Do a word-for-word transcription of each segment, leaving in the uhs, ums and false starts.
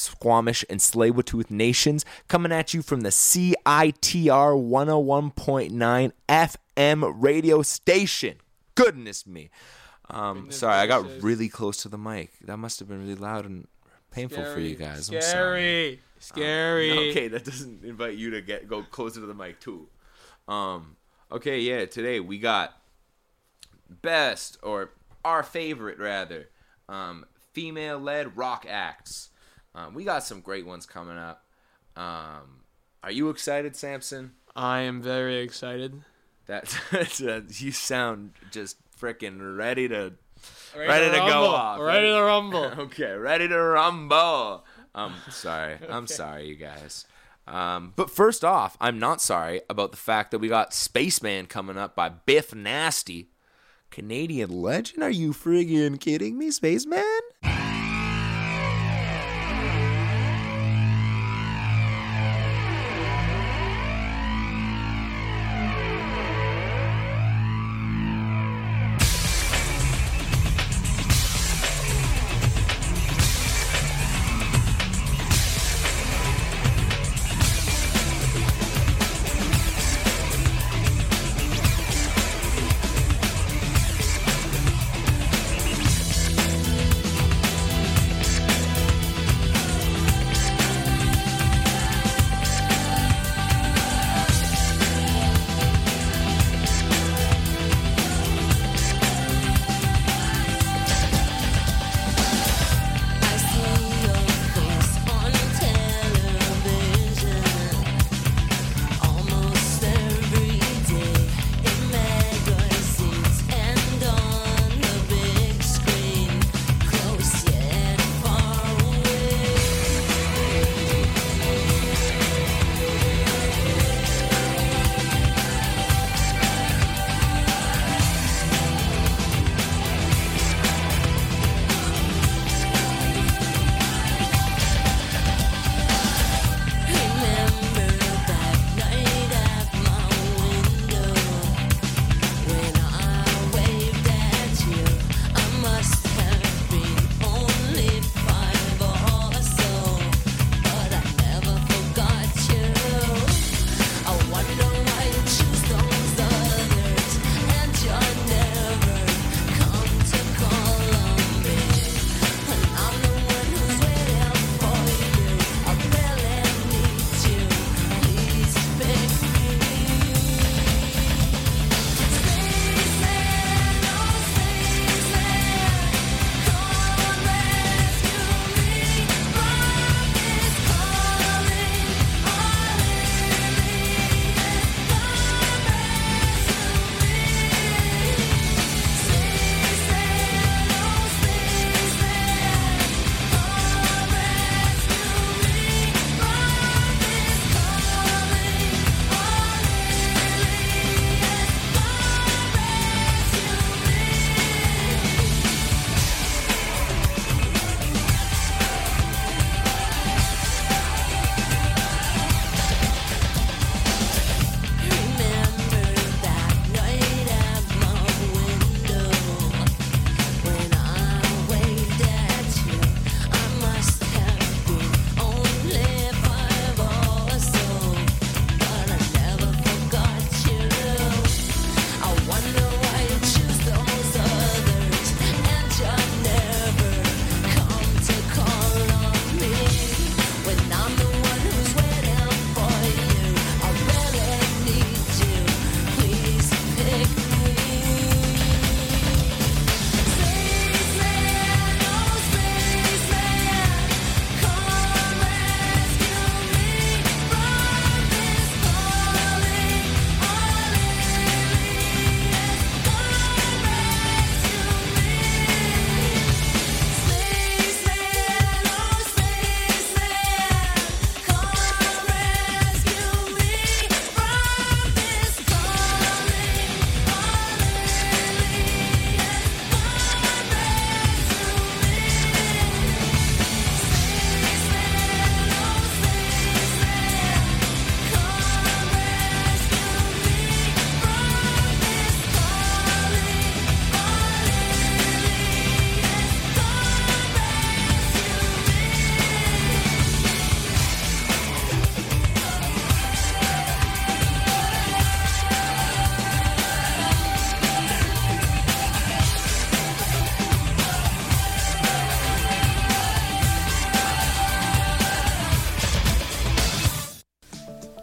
Squamish, and Tsleil-Waututh nations, coming at you from the C I T R one oh one point nine F M radio station. Goodness me. Um, sorry, I got really close to the mic. That must have been really loud and painful Scary. for you guys. Scary. I'm sorry. Scary. Um, okay, that doesn't invite you to get go closer to the mic too. Um, okay, yeah, today we got best, or our favorite rather, um, female-led rock acts. Um, we got some great ones coming up. Um, are you excited, Samson? I am very excited. That uh, you sound just freaking ready to Ready, ready to, to rumble. go off. Ready to rumble. Okay, ready to rumble. I'm sorry. I'm sorry, you guys. Um, but first off, I'm not sorry about the fact that we got Spaceman coming up by Biff Nasty. Canadian legend? Are you friggin' kidding me, Spaceman?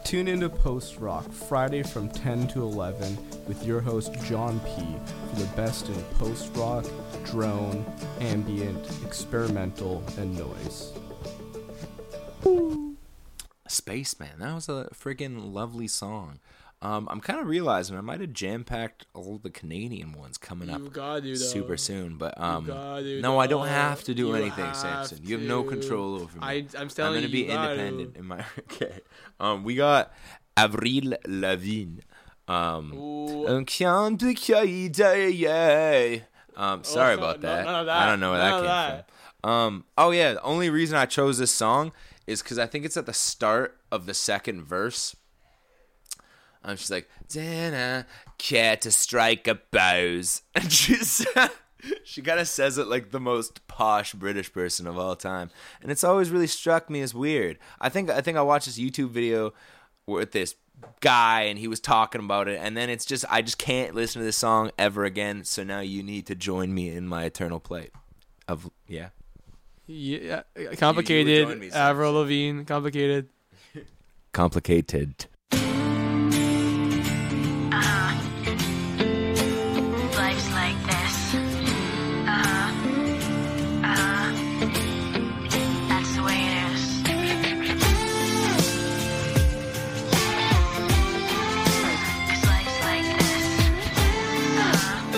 Tune into Post Rock Friday from ten to eleven with your host John P. for the best in post rock, drone, ambient, experimental, and noise. Spaceman, that was a freaking lovely song. Um, I'm kind of realizing I might have jam-packed all the Canadian ones coming up You gotta do super those. soon, but um, gotta do no, I don't those. have to do You anything, have Samson. You have no to. control over me. I, I'm I'm telling gonna you, be you gotta. independent in my. Okay, um, we got Avril Lavigne. Um, Ooh. Un chien de caille. Um, sorry Oh, about no- that. none of I don't that. know where None that of came that. from. Um, oh yeah, the only reason I chose this song is because I think it's at the start of the second verse. Um, she's like, Dana, care to strike a pose. And she's, she kind of says it like the most posh British person of all time. And it's always really struck me as weird. I think I think I watched this YouTube video with this guy and he was talking about it. And then it's just, I just can't listen to this song ever again. So now you need to join me in my eternal plight of, yeah. Yeah, You- you complicated. would join me, Avril Lavigne, complicated. Complicated. Life's like this. Uh-huh. Uh-huh. That's the way it is. 'Cause life's like this. Uh-huh.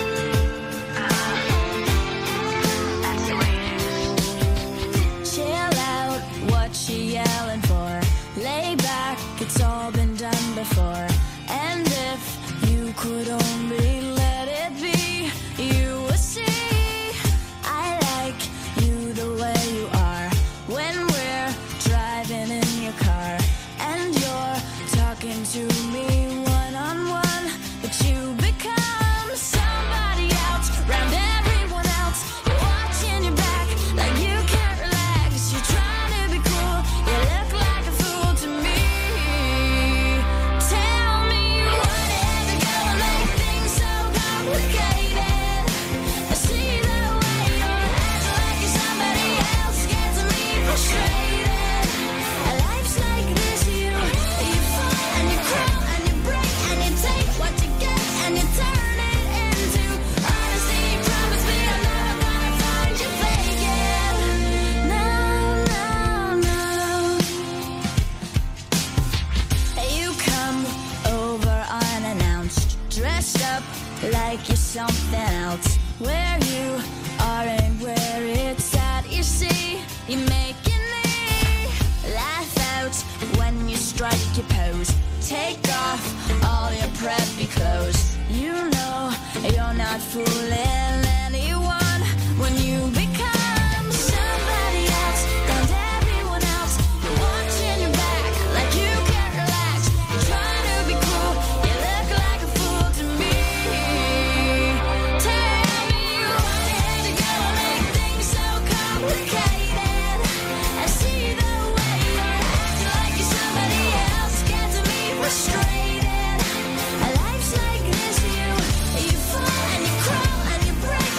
Uh-huh. That's the way it is. Chill out, what she yelling for? Lay back, it's all been done before. And if you could only let it be, you would see I like you the way you are. When we're driving in your car and you're talking to me one on one, but you become somebody else round everyone else. You're watching your back like you can't relax. You're trying to be cool, you look like a fool to me. Tell me what ever gonna make things so complicated. I see the way you're acting like you're somebody else, gets me frustrated. Life's like this, you you fall and you crawl and you break and you take what you get and you turn it into honesty. You promise me I'm never gonna find you faking. No, no, no. You come over unannounced, dressed up like you're something else. Where you are and where it's at, you see, you're making me laugh out when you strike your pose. Take off all your preppy clothes. You know you're not fooling anyone when you become somebody else and everyone else. You're watching your back like you can't relax. You're trying to be cool, you look like a fool to me. Tell me what had to go make things so complicated. I see the way you're acting like you're somebody else, gets me frustrated. Life's like this, you you fall and you crawl and you break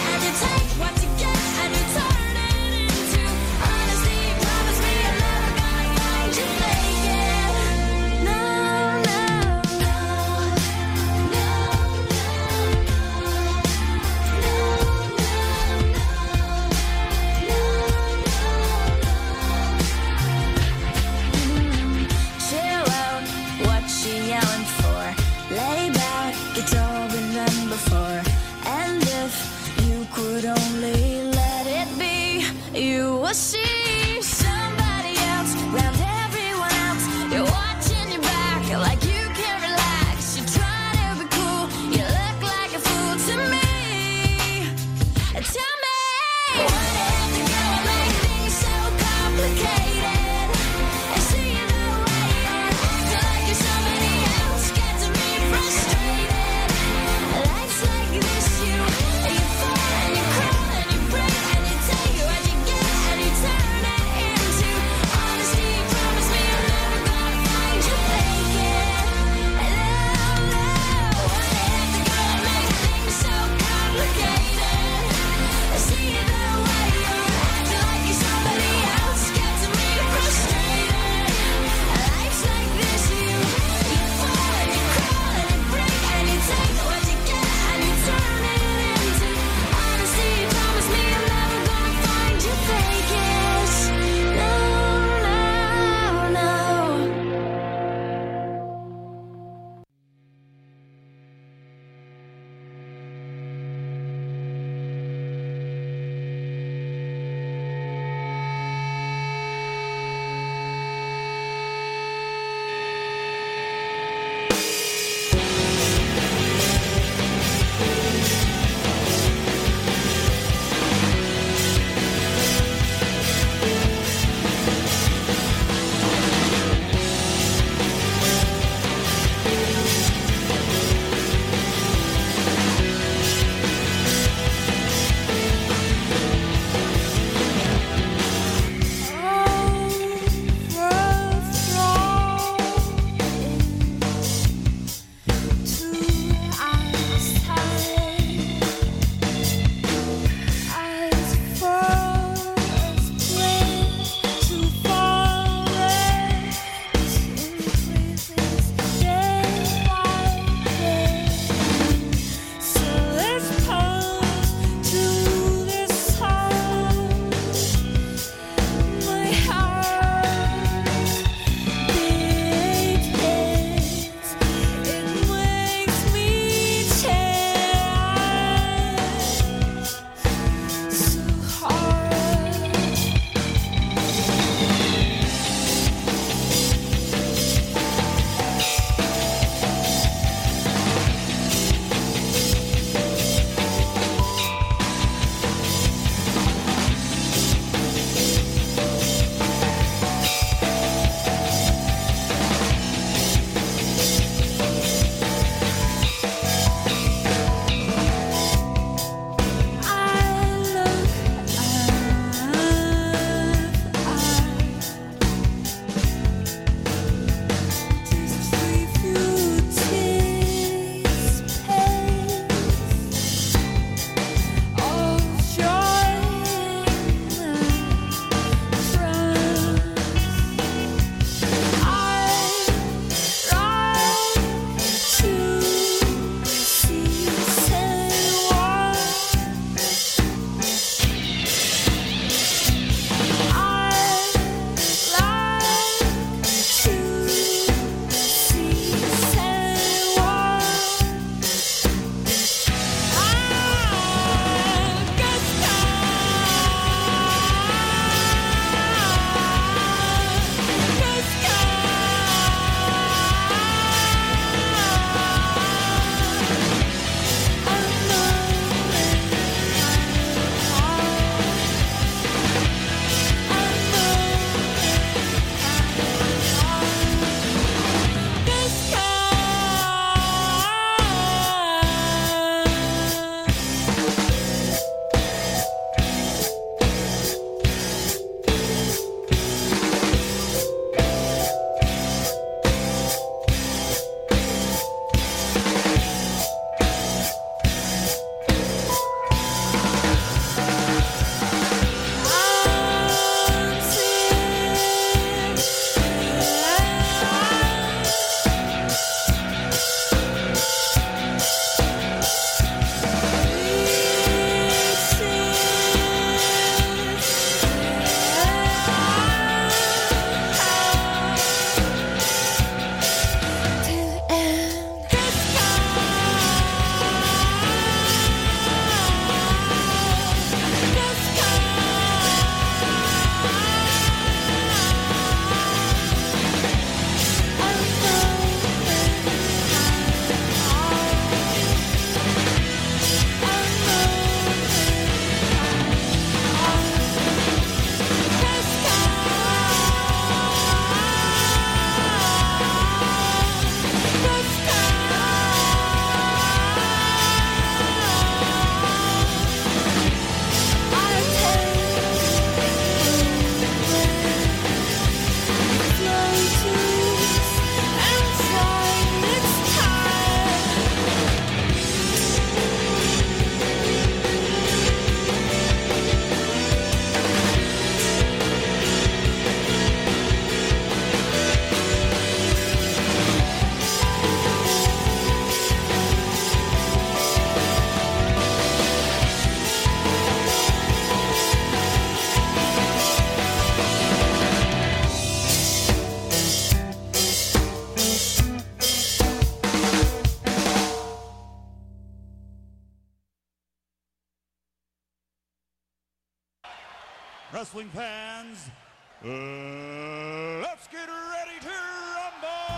wrestling fans, uh, let's get ready to rumble!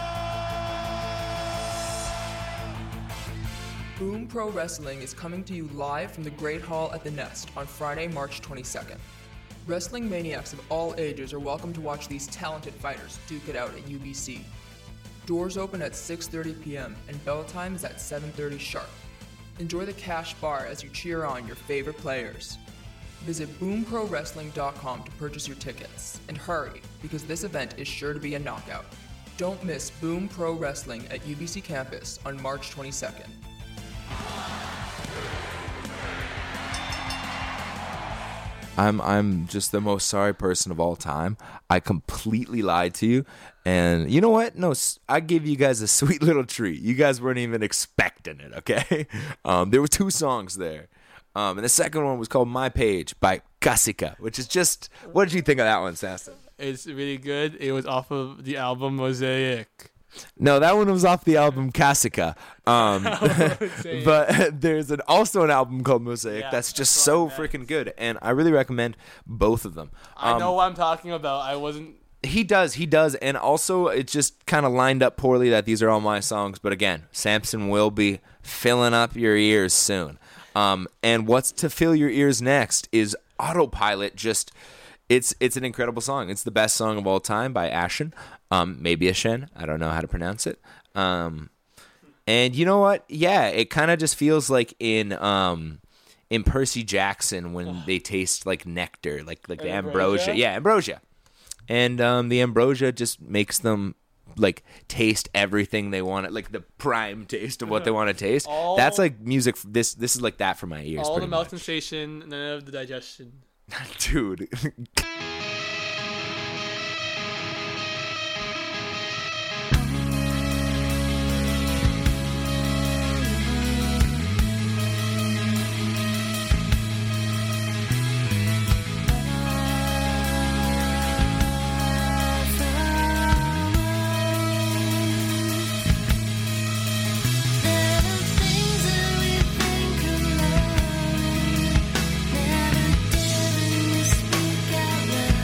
Boom Pro Wrestling is coming to you live from the Great Hall at the Nest on Friday, March twenty-second. Wrestling maniacs of all ages are welcome to watch these talented fighters duke it out at U B C. Doors open at six thirty p.m. and bell time is at seven thirty sharp. Enjoy the cash bar as you cheer on your favorite players. Visit boom pro wrestling dot com to purchase your tickets. And hurry, because this event is sure to be a knockout. Don't miss Boom Pro Wrestling at U B C campus on March twenty-second. I'm I'm just the most sorry person of all time. I completely lied to you, and you know what? No, s- I gave you guys a sweet little treat. You guys weren't even expecting it. Okay, um, there were two songs there, um, and the second one was called "My Page" by Kasika, which is just. What did you think of that one, Sasson? It's really good. It was off of the album Mosaic. No, that one was off the album Kasika. Um, but there's an, also an album called Mosaic Yeah, that's just that's so what I meant. freaking good, and I really recommend both of them. I Um, know what I'm talking about. I wasn't. He does, he does, and also it just kind of lined up poorly that these are all my songs. But again, Samson will be filling up your ears soon. Um, and what's to fill your ears next is Autopilot. Just it's it's an incredible song. It's the best song of all time by Ashen. Um, maybe Ashen. I don't know how to pronounce it. Um, and you know what? Yeah, it kind of just feels like in um, in Percy Jackson when they taste like nectar, like like the ambrosia. Ambrosia? Yeah, ambrosia. And um, the ambrosia just makes them like taste everything they want, like the prime taste of what they want to taste. All- That's like music. This this is like that for my ears. All the pretty mouth much. sensation, none of the digestion. Dude. Never daring to speak out loud.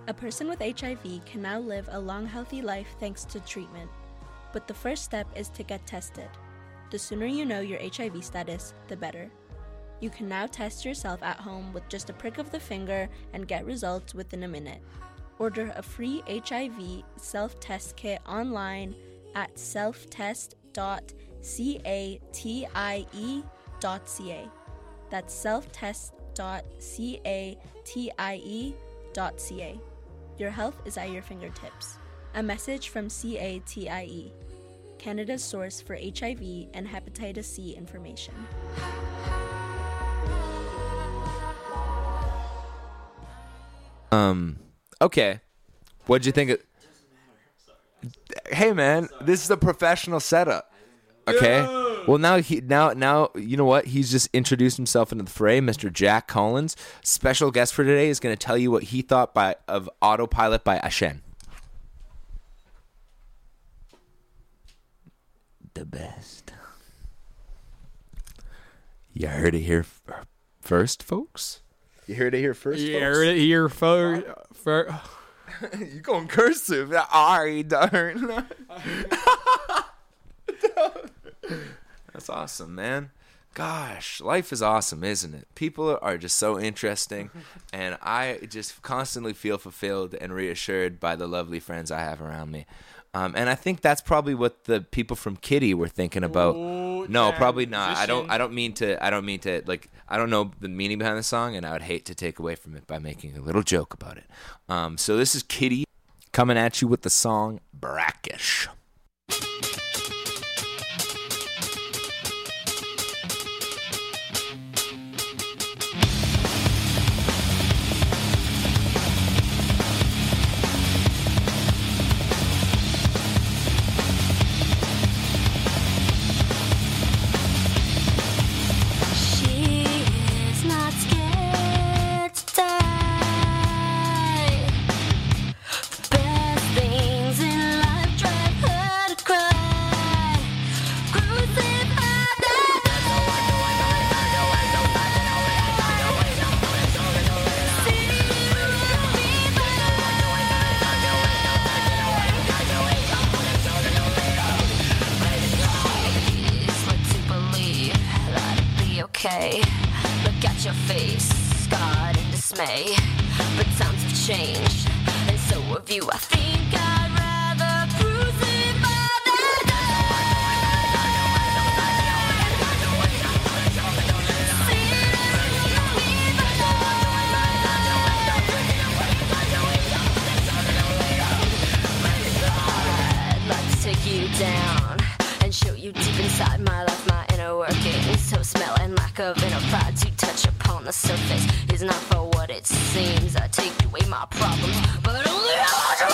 A person with H I V can now live a long, healthy life thanks to treatment. But the first step is to get tested. The sooner you know your H I V status, the better. You can now test yourself at home with just a prick of the finger and get results within a minute. Order a free H I V self-test kit online at self test dot catie dot c a. That's self test dot catie dot c a. Your health is at your fingertips. A message from C A T I E, Canada's source for H I V and hepatitis C information. Um, okay. What'd you think of... Hey, man, this is a professional setup. Okay? Well, now, he, now, now, you know what? He's just introduced himself into the fray. Mister Jack Collins, special guest for today, is going to tell you what he thought by of Autopilot by Ashen. The best. You heard it here f- first, folks? You heard it here first, You folks? heard it here for, for You going cursive? Ari, darn. That's awesome, man. Gosh, life is awesome, isn't it? People are just so interesting, and I just constantly feel fulfilled and reassured by the lovely friends I have around me. Um, and I think that's probably what the people from Kitty were thinking about. Ooh, no, Jan, probably not. I don't. musician. I don't mean to. I don't mean to. Like, I don't know the meaning behind the song, and I would hate to take away from it by making a little joke about it. Um, so this is Kitty coming at you with the song "Brackish." She is not scared to die. The best things in life drive her to cry. Crucified It's like to believe that it'd be okay. Look at your face, scarred in dismay. But times have changed, and so have you. I think I'd rather crucify than I'd like to take you down and show you deep inside my life, my inner workings. So smelling lack of inner pride to touch upon the surface is not for what it seems. I take away my problems, but only how much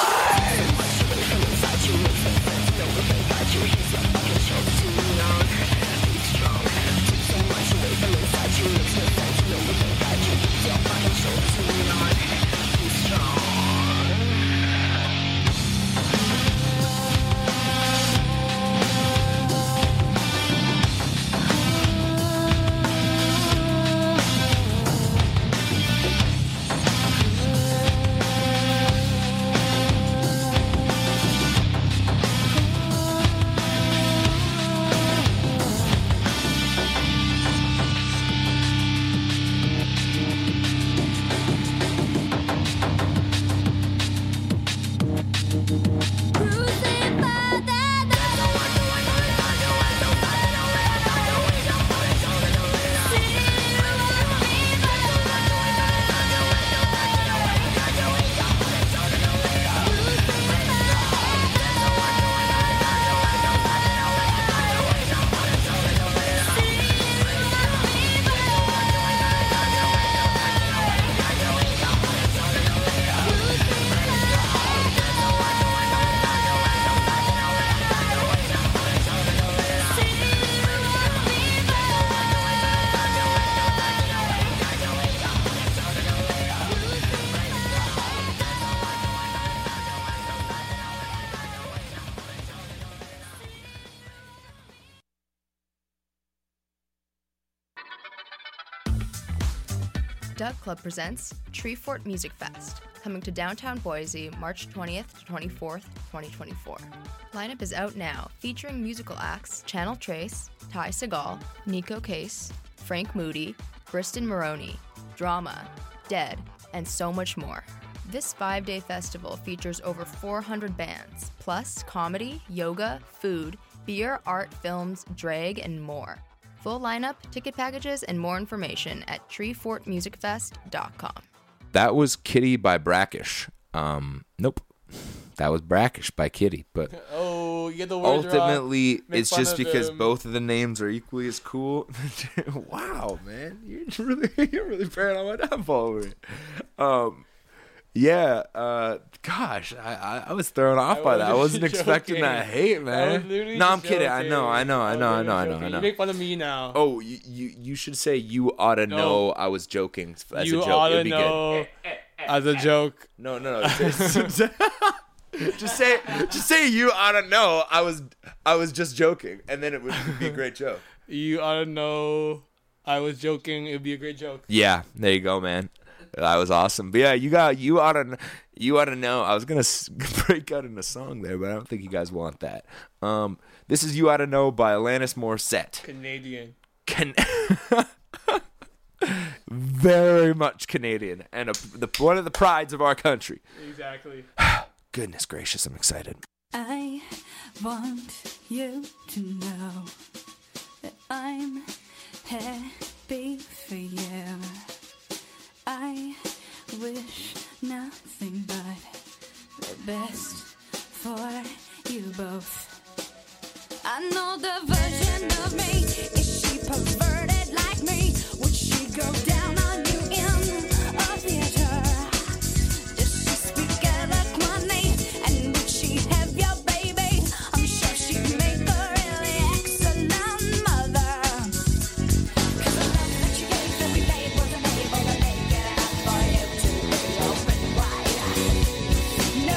Duck Club presents Treefort Music Fest, coming to downtown Boise March twentieth to twenty-fourth, twenty twenty-four. Lineup is out now, featuring musical acts Channel Trace, Ty Segall, Nico Case, Frank Moody, Briston Maroney, Drama, Dead, and so much more. This five-day festival features over four hundred bands, plus comedy, yoga, food, beer, art, films, drag, and more. Full lineup, ticket packages, and more information at treefort music fest dot com. That was Kitty by Brackish. Um, nope. That was Brackish by Kitty, but Oh, you get the words ultimately, wrong. Make it's fun just of because him. both of the names are equally as cool. Wow, man, you're really you're really preying on my downfall over here. Um, yeah, uh, gosh, I, I I was thrown off I by that. I wasn't wasn't expecting joking. that hate, I was man. literally No, I'm just kidding. I know, I know, I joking. know, I was know, I literally know, I joking. know. You make fun of me now. Oh, you, you you should say you ought to know I was joking as you a joke. ought It'd to be know as a joke. No, no, no. Just, just say, just say you ought to know. I was, I was just joking, and then it would be a great joke. You ought to know I was joking. It'd be a great joke. Yeah, there you go, man. That was awesome. But yeah, you got, you ought to, you ought to know. I was gonna s- break out in a song there, but I don't think you guys want that. Um, this is "You Ought to Know" by Alanis Morissette. Canadian. Can. Very much Canadian, and a, the one of the prides of our country. Exactly. Goodness gracious, I'm excited. I want you to know that I'm happy for you. I wish nothing but the best for you both. I know the version of me. Is she perverted like me? Would she go down on you in a theater? Does she speak eloquently? And would she have your baby? I'm sure she'd make a really excellent mother. 'Cause the love that you gave every day wasn't able to make it enough for you to be open wide. No.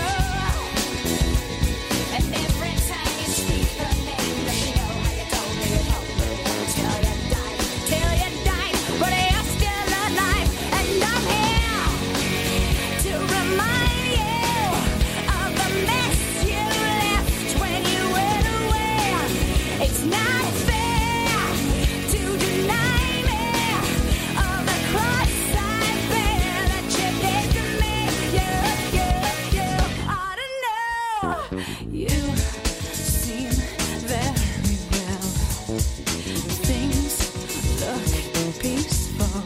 And every time you speak her name, let me know how you told me you told me till you died, till you died. But you're still alive, and I'm here to remind you of the mess you left when you went away. It's not fair to deny me of the cross I bear that you did to me. You, you, you ought to know. You seem very well. Things look peaceful.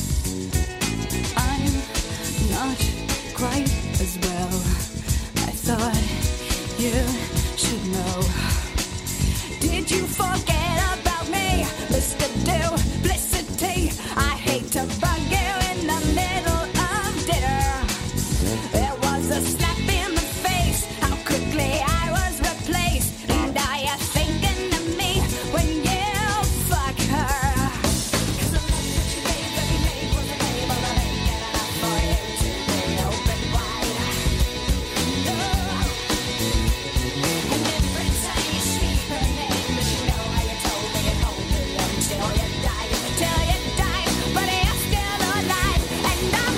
I'm not quite as well. I thought you should know. Did you forget about me, Mister Duplicity? I hate to bug you in the middle of dinner. There was a slap in the face, how quickly I was replaced. And are you thinking of me when you fuck her? 'Cause the love that you gave every day wasn't able to make it enough for you to be open wide. No. And every time you speak her name, does she know how you told me you told me until you died, till you died? But you're still alive, and I'm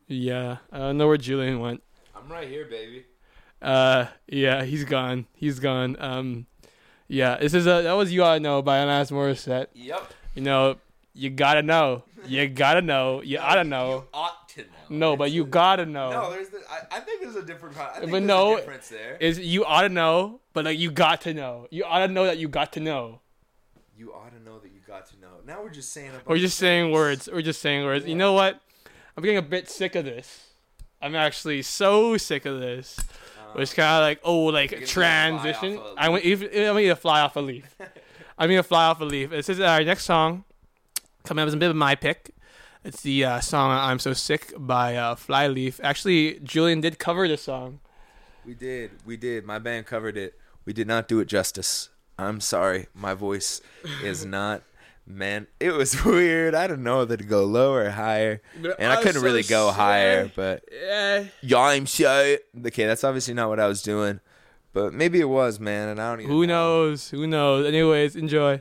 Yeah, I don't know where Julian went. I'm right here, baby. Uh, yeah, he's gone. He's gone. Um, yeah, this is a that was You Oughta Know by Alanis Morissette. Yep. You know, you gotta know. You gotta know. You oughta know. You ought to know. No, but you gotta know. No, there's the, I, I think there's a different I think But there's no, a difference there. is you oughta know, but like you got to know. You oughta know that you got to know. You ought to know that you got to know. Now we're just saying. We're just saying words. We're just saying words. Yeah. You know what? I'm getting a bit sick of this. I'm actually so sick of this. Um, It's kind of like, oh, like You're gonna transition. fly off a I want even I need to fly off a leaf. I mean to fly off a leaf. This is our next song. Coming up is a bit of my pick. It's the uh, song "I'm So Sick" by uh, Flyleaf. Actually, Julian did cover the song. We did. We did. My band covered it. We did not do it justice. I'm sorry. My voice is not. Man, it was weird. I didn't know whether to go lower or higher, and I couldn't really go higher. But Yeah. yeah, I'm so okay. That's obviously not what I was doing, but maybe it was, man. And I don't even. Who know. knows? Who knows? Anyways, enjoy.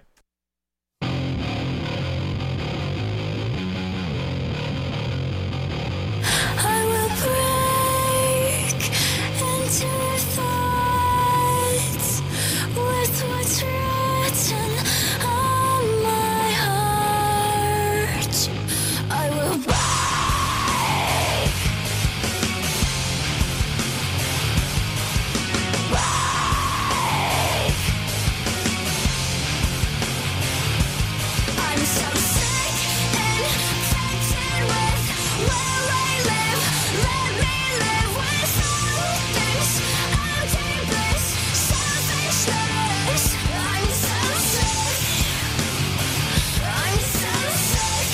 I will break into your thoughts with what's written on my heart. I will break. I'm so sick and infected with where I live. Let me live with all this empty bliss, selfishness. I'm so sick. I'm so sick.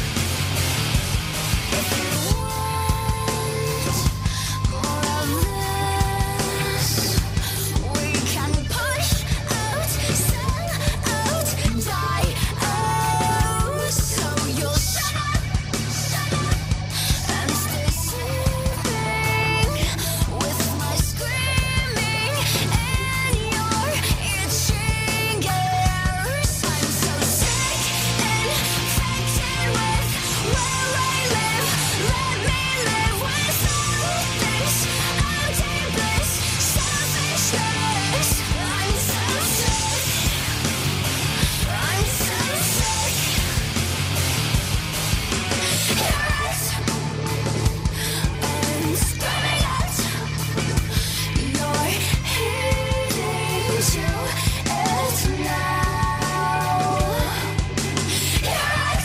If you want more of this, we can push out, sell out, die out. So you'll shut up, shut up, and stay sleeping with my screaming and your itching ears. I'm so sick and infected with where I live. Let me live with all this empty bliss, selfishness. I'm so sick. I'm so sick. Yes, I'm screaming out. You're heading to it now. Yes,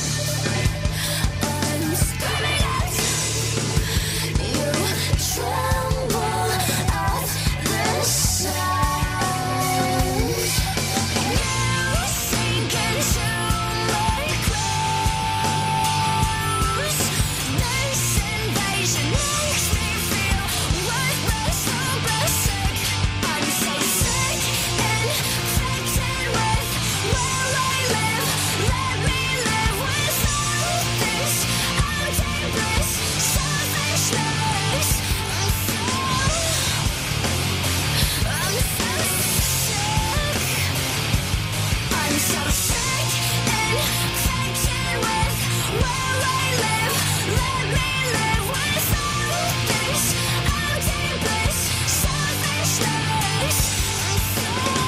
I'm screaming out. You tremble at the sound. You sink into my clothes. This invasion makes me feel worthless, hopeless, sick. I'm so sick and infected with where I live. Let me live with all this empty bliss, selfishness. I'm so, I'm so sick. I'm so sick and infected with where I live. Let me live with all this empty bliss, selfishness. I'm so,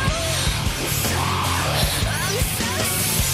I'm so, I'm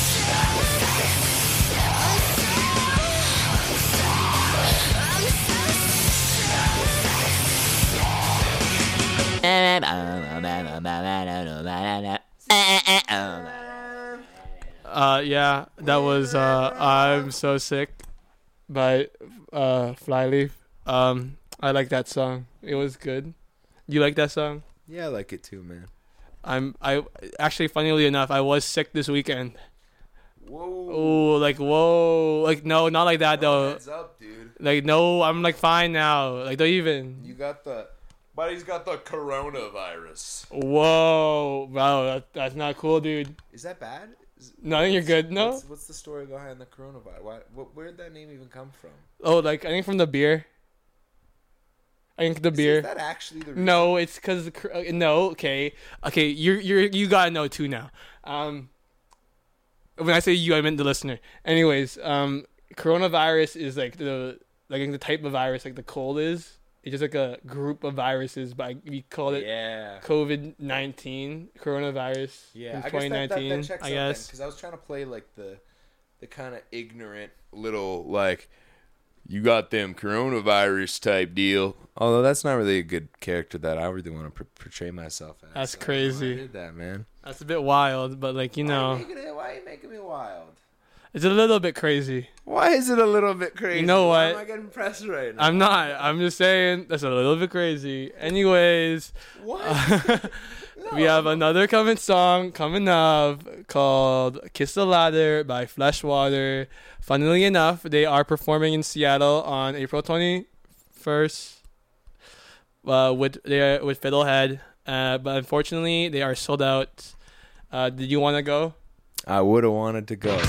Uh, yeah, that was uh, "I'm So Sick" by uh, Flyleaf. Um, I like that song. It was good. You like that song? Yeah, I like it too, man. I'm. I actually, funnily enough, I was sick this weekend. Whoa. Oh, like whoa, like no, not like that though. Heads up, dude. Like no, I'm like fine now. Like don't even. You got the. Buddy's got the coronavirus. Whoa, bro, that, that's not cool, dude. Is that bad? Is, No, I think you're good. No. What's, what's the story behind the coronavirus? Why, what, where did that name even come from? Oh, like I think from the beer. I think the Is- beer. Is that actually the reason? No, it's because no. Okay, okay. You're you're you gotta know too now. Um, when I say you, I meant the listener. Anyways, um, coronavirus is like the like the type of virus like the cold is. It's just like a group of viruses, but we call it Yeah. COVID nineteen, coronavirus. Yeah, in I twenty guess that, that, nineteen. that checks I out guess. because I was trying to play like the the kind of ignorant little like you got them coronavirus type deal. Although that's not really a good character that I really want to pr- portray myself as. That's So I don't know why crazy. I did that, man. That's a bit wild, but like you Why know, are you making it, why are you making me wild? it's a little bit crazy. Why is it a little bit crazy? You know Why what? am I getting pressed right now? I'm not. I'm just saying that's a little bit crazy. Anyways, What? we have another coming song coming up called "Kiss the Ladder" by Fleshwater. Funnily enough, they are performing in Seattle on April twenty-first uh, with they with Fiddlehead. Uh, but unfortunately, they are sold out. Uh, did you want to go? I would have wanted to go.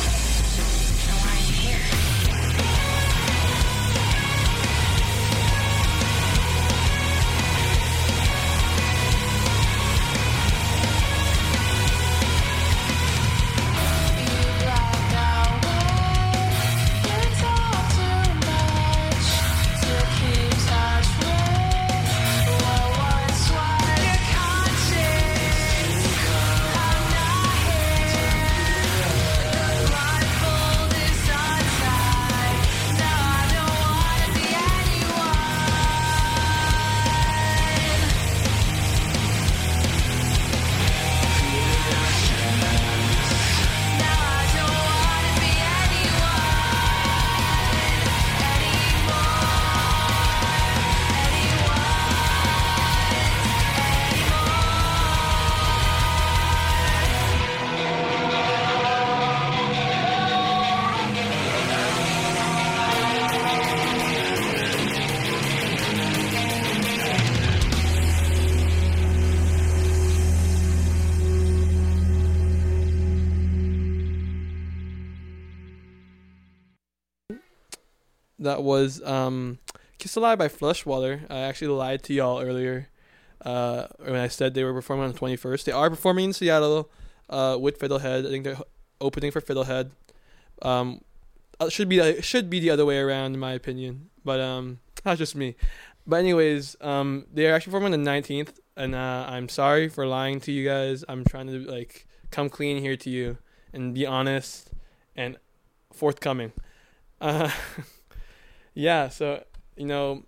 That was um, Kiss Alive by Fleshwater. I actually lied to y'all earlier uh, when I said they were performing on the twenty-first. They are performing in Seattle uh, with Fiddlehead. I think they're opening for Fiddlehead. Um, it should be it should be the other way around in my opinion, but um, that's just me. But anyways, um, they are actually performing on the nineteenth, and uh, I'm sorry for lying to you guys. I'm trying to like come clean here to you and be honest and forthcoming. Uh, yeah, so you know,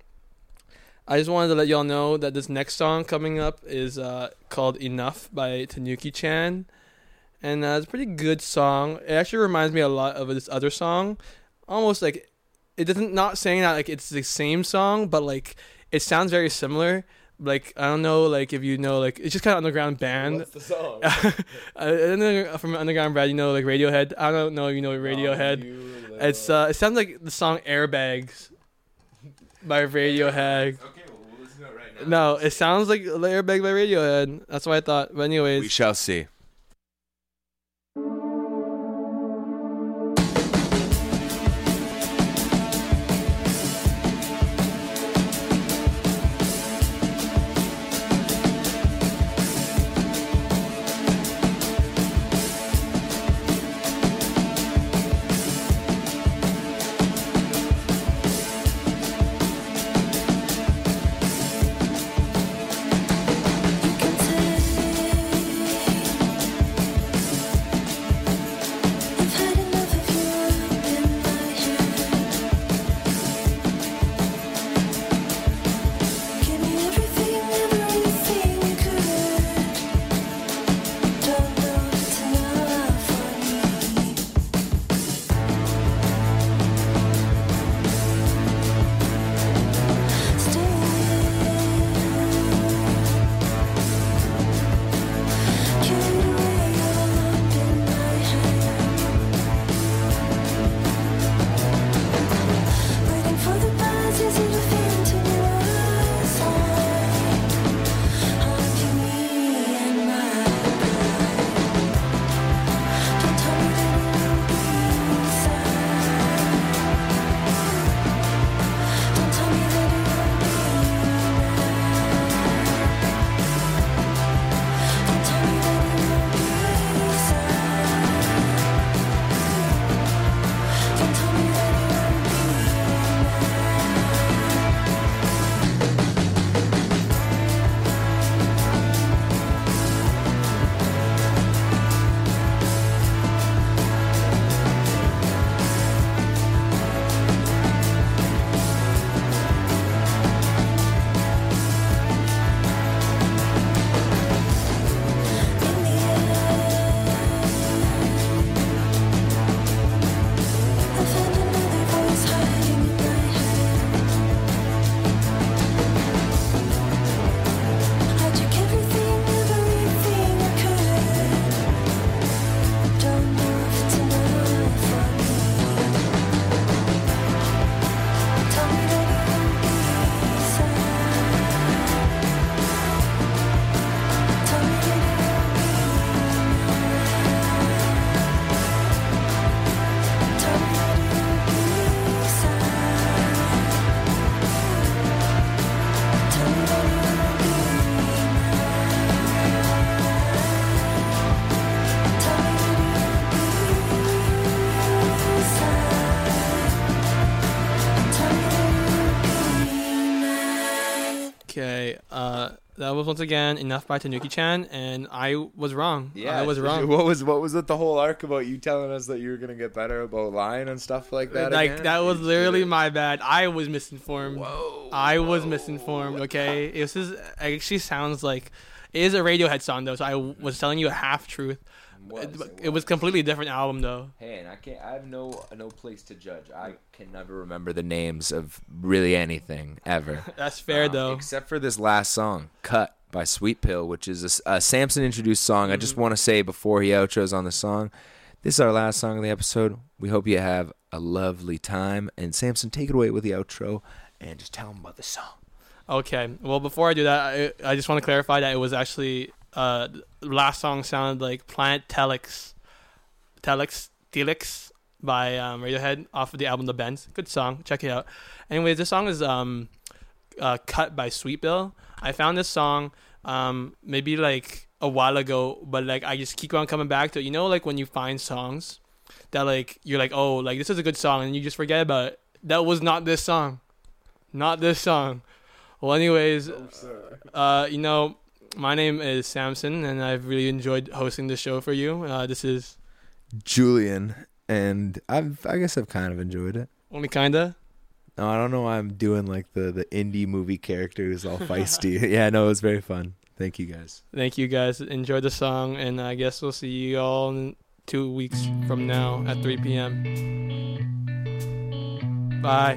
I just wanted to let y'all know that this next song coming up is uh, called "Enough" by Tanuki-chan, and uh, it's a pretty good song. It actually reminds me a lot of this other song, almost like it doesn't not saying that like it's the same song, but like it sounds very similar. Like I don't know, like if you know, like it's just kind of underground band. What's the song? uh, from underground band, you know, like Radiohead. I don't know if you know Radiohead. Oh, you It's uh, it sounds like the song "Airbags" by Radiohead. Okay, well, we'll listen to it right now. No, it sounds like "Airbag" by Radiohead. That's what I thought. But anyways, We shall see. You can take Okay. Uh, that was once again Enough by Tanuki-chan, and I was wrong. Yeah, I was wrong. What was what was it? The whole arc about you telling us that you were gonna get better about lying and stuff like that. Like again? that was You literally did it. my bad. I was misinformed. Whoa, I was whoa. misinformed. Okay, this is actually sounds like it is a Radiohead song though. So I was telling you a half truth. Was, It, it it was completely different album though. Hey, and I can't. I have no no place to judge. I can never remember the names of really anything ever. That's fair Um, though. Except for this last song, "Cut" by Sweet Pill, which is a, s- a Samson introduced song. I just Mm-hmm. want to say before he outros on the song, this is our last song of the episode. We hope you have a lovely time. And Samson, take it away with the outro and just tell them about the song. Okay. Well, before I do that, I, I just want to clarify that it was actually uh, the last song sounded like Planet Telex, Telex, Telex by um, Radiohead off of the album The Bends. Good song. Check it out. Anyways, this song is um, uh, Cut by Sweet Bill. I found this song um, maybe like a while ago, but like I just keep on coming back to it. You know, like when you find songs that like you're like, oh, like this is a good song, and you just forget about it. That was not this song. Not this song. Well, anyways, uh, you know, my name is Samson, and I've really enjoyed hosting this show for you. Uh, this is Julian, and I've I guess I've kind of enjoyed it. only kinda. No, I don't know why I'm doing like the, the indie movie character who's all feisty. Yeah, no, it was very fun. Thank you guys. Thank you guys. Enjoy the song, and I guess we'll see you all in two weeks from now at three p.m. Bye.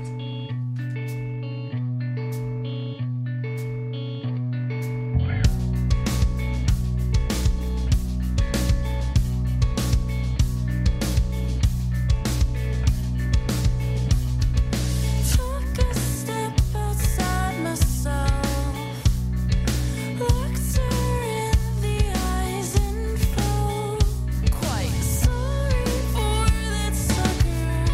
Took a step outside myself, looked her in the eyes and felt quite sorry for that sucker.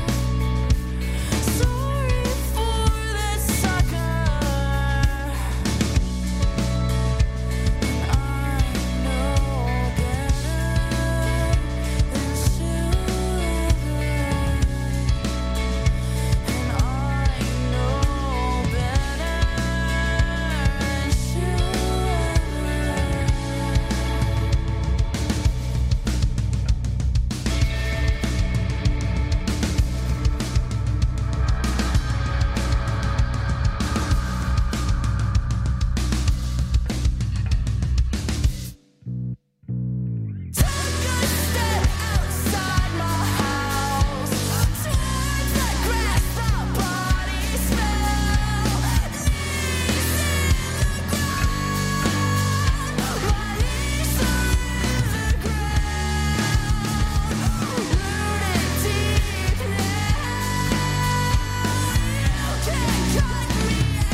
Sorry for that sucker. And I know better than to ever. And I know better than to Took a step outside my house, towards the grass, the body smell, knees in the ground, my knees are in the ground, rooted deep now. You can't cut me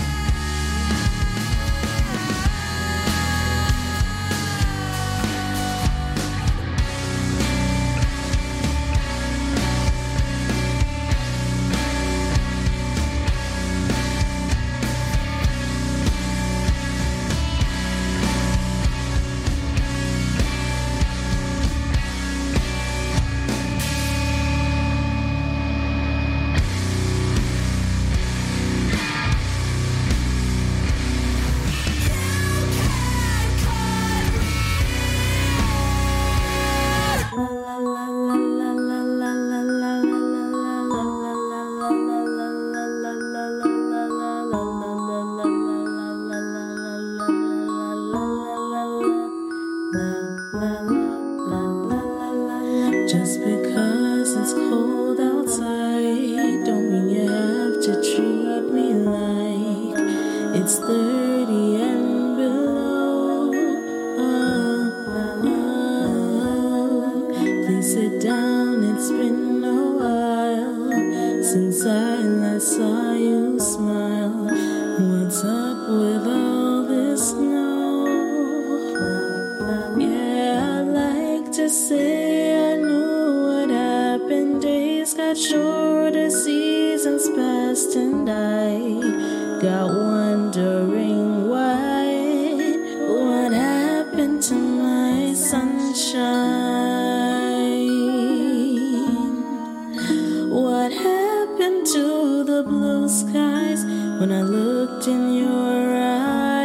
Just because it's cold outside, don't mean you have to treat me like it's thirty and below. Oh, please sit down, it's been a while since I last saw you smile. What's up with all this snow? Yeah, I'd like to say I knew what happened. Days got shorter, seasons passed, and I got wondering why. What happened to my sunshine? What happened to the blue skies when I looked in your eyes?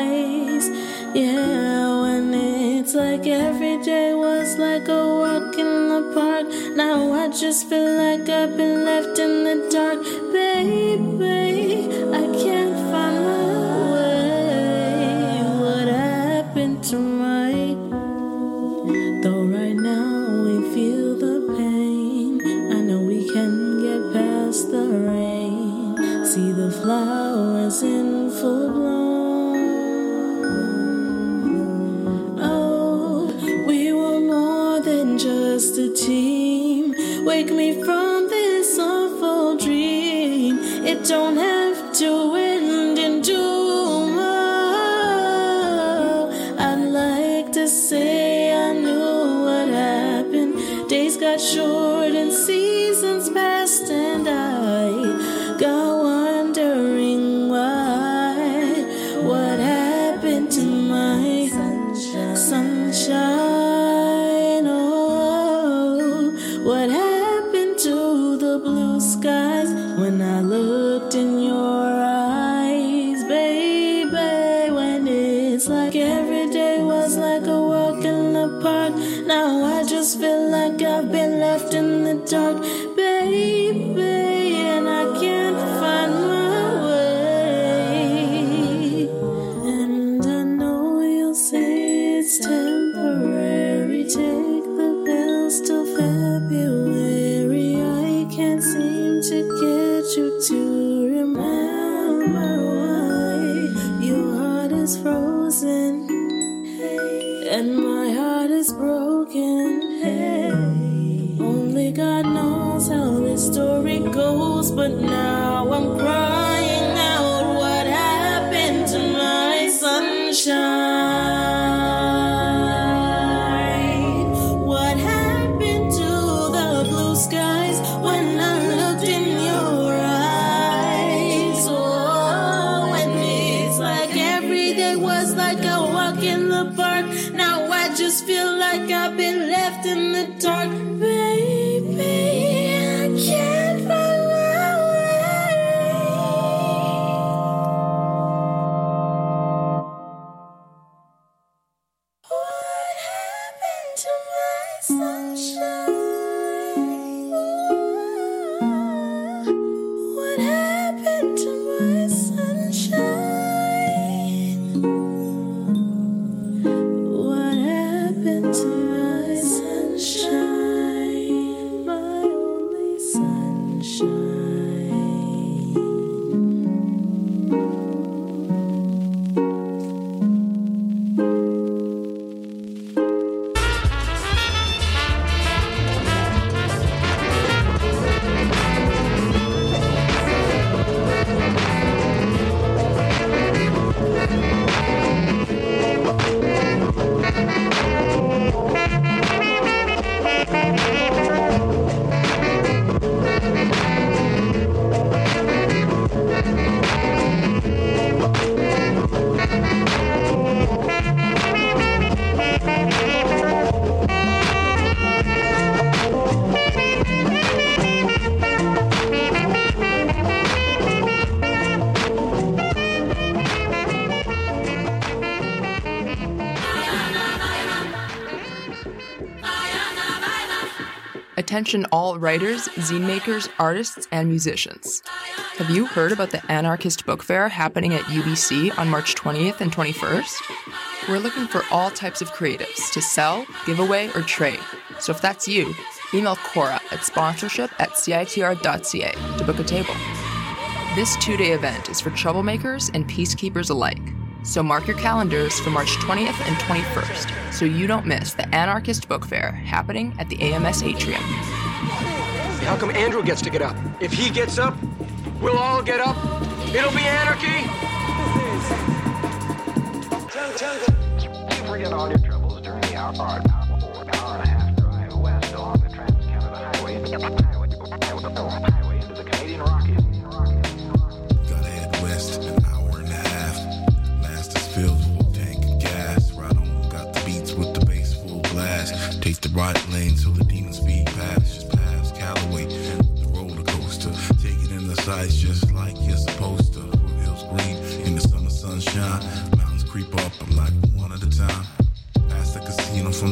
every day was like a walk in the park. Now I just feel like I've been left in the dark. Baby, I can't find my way. What happened to my... Though right now we feel the pain, I know we can get past the rain. See the flowers in full bloom. Oh, we were more than just a team. Wake me from this awful dream. It don't have to end in doom. Oh, I'd like to say I knew what happened. Days got short and seasons passed, and I got wondering why. What happened to my sunshine? sunshine? Oh, what happened to the blue skies when I looked in your eyes, baby? When it's like every day was like a walk in the park. Now I just feel like I've been left in the dark, baby, and I can't find my way. And I know you'll say it's temporary. Take the pills till February. I can't seem to get you to remember why your heart is frozen and my heart is broken. Hey, only God knows how this story goes, but now I'm crying out. What happened to my sunshine? What happened to the blue skies when I looked in your eyes? Oh, and it's like every day was like a walk in the park. Now I just feel like I've been left in the dark, baby. I can't find my way. What happened to my sunshine? What happened to my sunshine? What happened to my sunshine? My only sunshine. Attention all writers, zine makers, artists, and musicians. Have you heard about the Anarchist Book Fair happening at U B C on March twentieth and twenty-first? We're looking for all types of creatives to sell, give away, or trade. So if that's you, email Cora at sponsorship at C I T R dot C A to book a table. This two-day event is for troublemakers and peacekeepers alike. So mark your calendars for March twentieth and twenty-first so you don't miss the Anarchist Book Fair happening at the A M S Atrium. How come Andrew gets to get up? If he gets up, we'll all get up. It'll be anarchy. You forget all your troubles during the hour, hour, hour and a half drive west along the Trans-Canada Highway into the highway, highway into the Canadian Rockies. Gotta head west an hour and a half. Masters filled full tank of gas. Right on, got the beats with the bass full blast. Take the right lane so the demons speed past. Just past Callaway and the roller coaster. Take it in the sights just like you're supposed to. Foothills green in the summer sunshine. Mountains creep up, I'm like one at a time. Past the casino from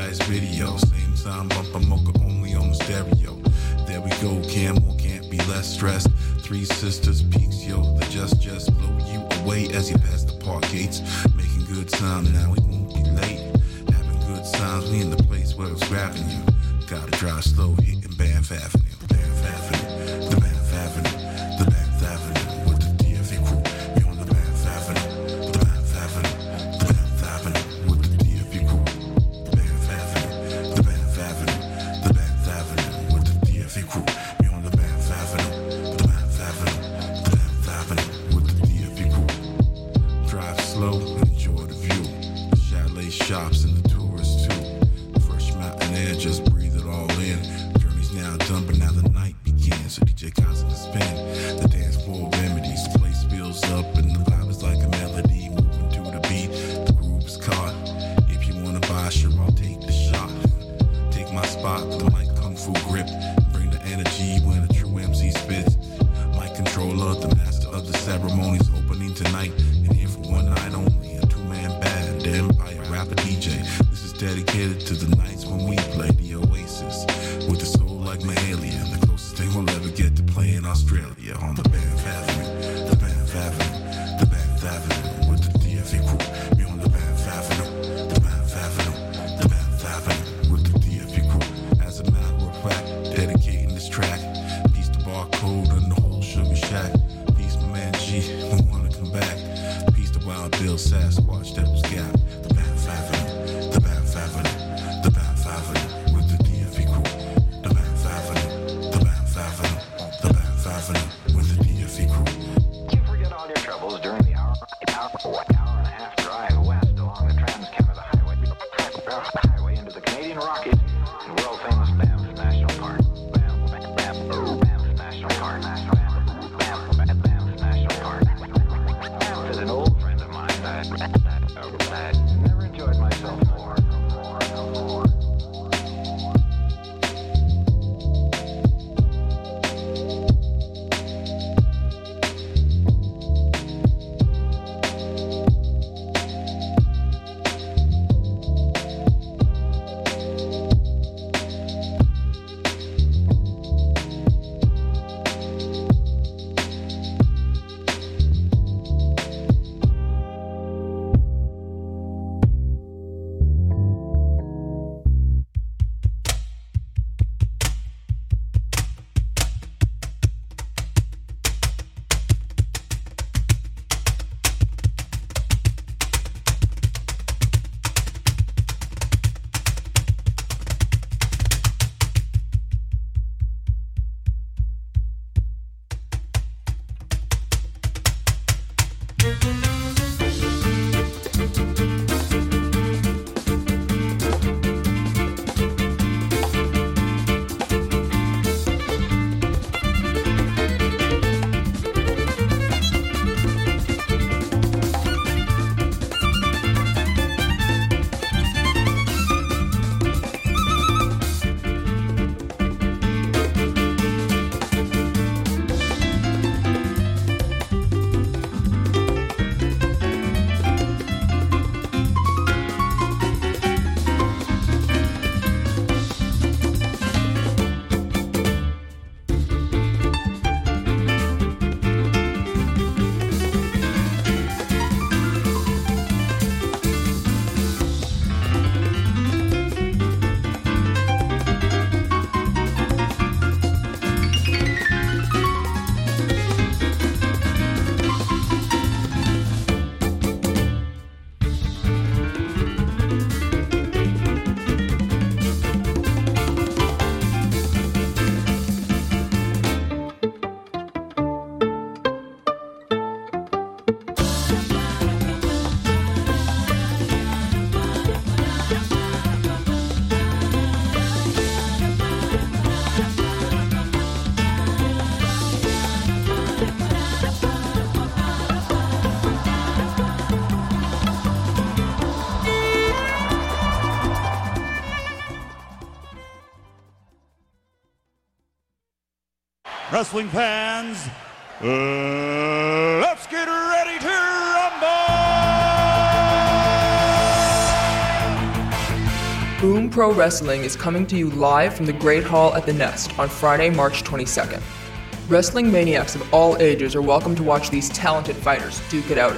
highest video. Same time bumper mocha only on the stereo. There we go, Camel can't be less stressed. Three sisters peaks, yo, they just just blow you away as you pass the park gates. Making good time now, we won't be late. Having good times, we in the place where it's grabbing you. Gotta drive slow, hitting Banff Avenue. Banff Avenue, the Banff Avenue, the Banff Avenue with the D F A crew. We on the Banff Avenue, the Banff Avenue, the Banff Avenue with the D F A crew. The Banff Avenue, the Banff Avenue, the Banff Avenue with the D F A crew. We on the Banff Avenue, the Banff Avenue, the Banff Avenue with the D F A crew. Drive slow, enjoy the view. The chalet shops and the tourists too. Fresh mountain air, just breathe it all in. Journey's now done, but now the night begins. So D J Kaz in the spin. The dance floor remedies. The place builds up and the vibe is like a melody. Moving to the beat, the groove is caught. If you wanna buy, sure I'll take the shot. Take my spot with the mic kung fu grip. Bring the energy when a true M C spits. Mic controller, the master of the ceremonies, opening tonight. And here for one night only, a two-man band, the Empire rapper D J. This is dedicated to the nights when we play the Oasis. With a soul like Mahalia, the closest thing we'll ever get to playing Australia. On the Banff Avenue, the Banff Avenue, the Banff Avenue with the D F A crew. Me on the Banff Avenue, the Banff Avenue, the Banff Avenue with the D F A crew. As a matter of fact, dedicating this track. Peace to Barcode and the whole Sugar Shack. Peace my man G, we wanna come back. Peace to Wild Bill Sasquatch, that was Gap. The Banff Avenue, the Banff Avenue, the Banff Avenue with the D F A crew. The Banff Avenue, the Banff Avenue, the Banff Avenue with the D F A crew. You forget all your troubles during the hour, hour, hour and a half drive west along the Trans-Canada Highway, highway into the Canadian Rockies and world-famous Banff National Park. Banff, Banff, Banff, Banff National Park. Banff, Banff, Banff National Park. Banff is an old friend of mine that I never enjoyed myself more, more, more. Wrestling fans, uh, let's get ready to rumble! Boom Pro Wrestling is coming to you live from the Great Hall at the Nest on Friday, March twenty-second. Wrestling maniacs of all ages are welcome to watch these talented fighters duke it out